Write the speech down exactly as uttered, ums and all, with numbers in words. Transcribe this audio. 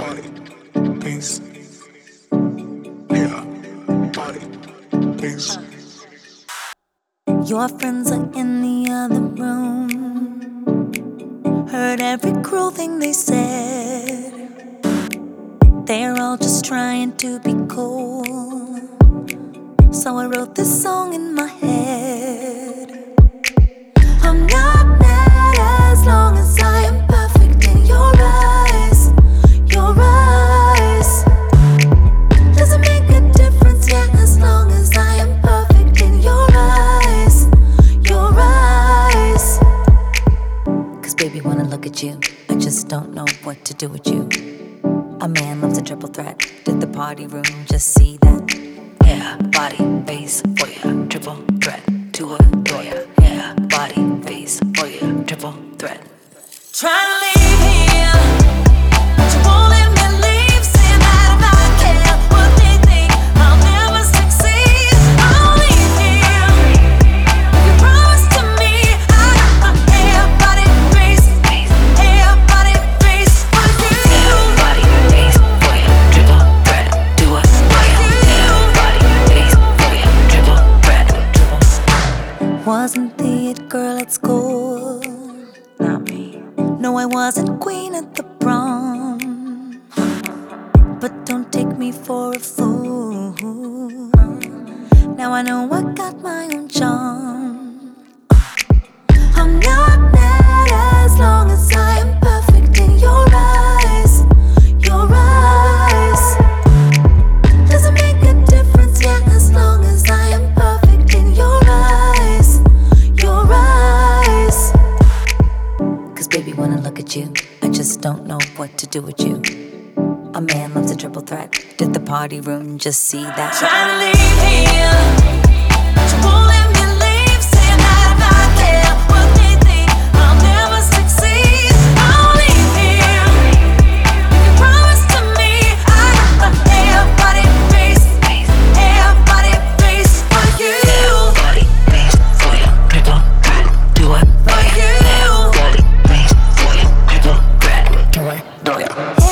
body, bass. Yeah, body, bass. Your friends are in the other room. Heard every cruel thing they said. They're all just trying to be cool. So I wrote this song in my head. I'm not mad as long as I am perfect in your eyes. Your eyes. Doesn't make a difference, yeah, as long as I am perfect in your eyes. Your eyes. Cause baby, when I look at you, I just don't know what to do with you. A man loves a triple threat. Did the party room just see that? Yeah, body, bass, for ya. Triple threat to adore ya. Yeah, body, bass, for ya. Triple threat. Try to leave here, but you won't let me leave. Saying that if I care what they think, I'll never succeed. I'll leave here. You promised to me I got my hair, body, bass, hair, body, bass for you. Yeah, body, bass, for ya. Triple threat to adore ya. Yeah, body, bass, for ya. Triple threat. Wasn't the it girl at school? Not me. No, I wasn't queen at the prom. But don't take me for a fool. Now I know I got my own charm. I'm not mad as long as I am perfect in your eyes. Your eyes. Doesn't make a difference, yeah, as long as I am perfect in your eyes. Your eyes. Cause baby, when I look at you, I just don't know what to do with you. A man loves a triple threat. Did the party room just see that? Trying to leave here, but you won't let me leave. Saying that if I care what they think, I'll never succeed. I'll leave here. You promised to me I got my hair, body, bass, hair, body, bass for you. Yeah, body, bass for ya. Triple threat. Do it for you. Yeah, body, bass for ya. Triple threat. Do it, do it.